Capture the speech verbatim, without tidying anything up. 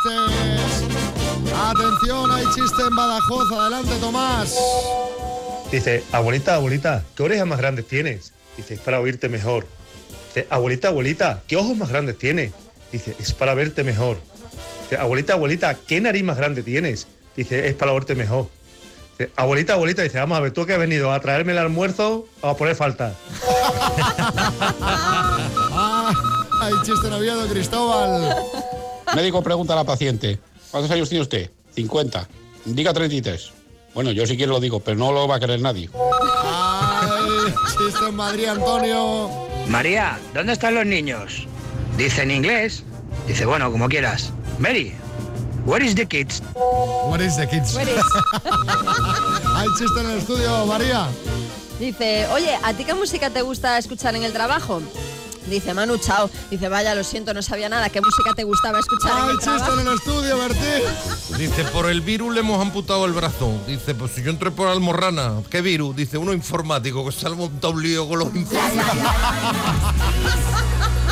chistes. Atención, hay chiste en Badajoz. Adelante, Tomás. Dice, abuelita, abuelita, ¿qué orejas más grandes tienes? Dice, es para oírte mejor. Dice, abuelita, abuelita, ¿qué ojos más grandes tienes? Dice, es para verte mejor. Dice, abuelita, abuelita, ¿qué nariz más grande tienes? Dice, es para verte mejor. Dice, abuelita, abuelita, dice, vamos a ver, ¿tú que has venido a traerme el almuerzo o a poner falta? Ah, hay chiste en Oviedo, Cristóbal. Médico pregunta a la paciente, ¿cuántos años tiene usted? cincuenta. Diga treinta y tres. Bueno, yo si quiero lo digo, pero no lo va a querer nadie. Ay, chiste en Madrid, Antonio. María, ¿dónde están los niños? Dice en inglés. Dice, bueno, como quieras. Mary, where is the kids? What is the kids? Where is? Hay chiste en el estudio, María. Dice, oye, ¿a ti qué música te gusta escuchar en el trabajo? Dice Manu Chao. Dice, vaya, lo siento, no sabía nada. ¿Qué música te gustaba escuchar en Hay el chiste trabajo? en el estudio, Bertín. Dice, por el virus le hemos amputado el brazo. Dice, pues si yo entré por Almorrana. ¿Qué virus? Dice, uno informático, que se ha montado un lío con los informáticos.